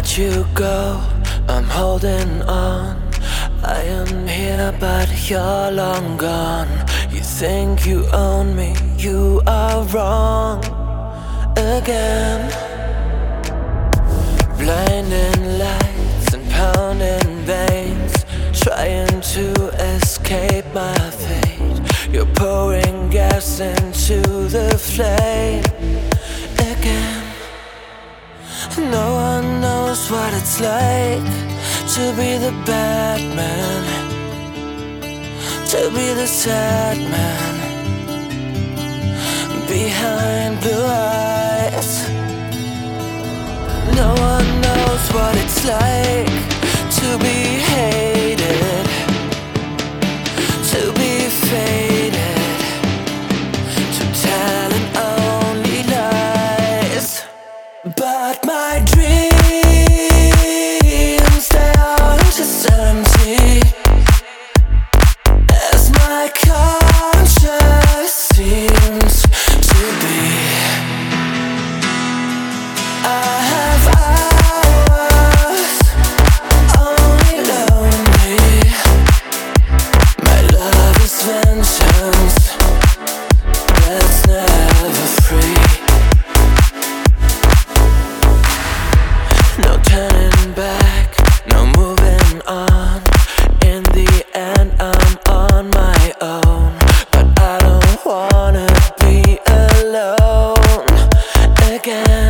let you go, I'm holding on. I am here but you're long gone. You think you own me, you are wrong again. Blinding lights and pounding veins, trying to escape my fate. You're pouring gas into the flame again. No one knows what it's like to be the bad man, to be the sad man behind blue eyes. No one knows what it's like to be hated, to be faded, to telling only lies. But my dreams, they are just empty, as my conscience seems to be. I have hours only lonely. My love is vengeance that's never free. No turning back, no moving on. In the end, I'm on my own, but I don't wanna be alone again.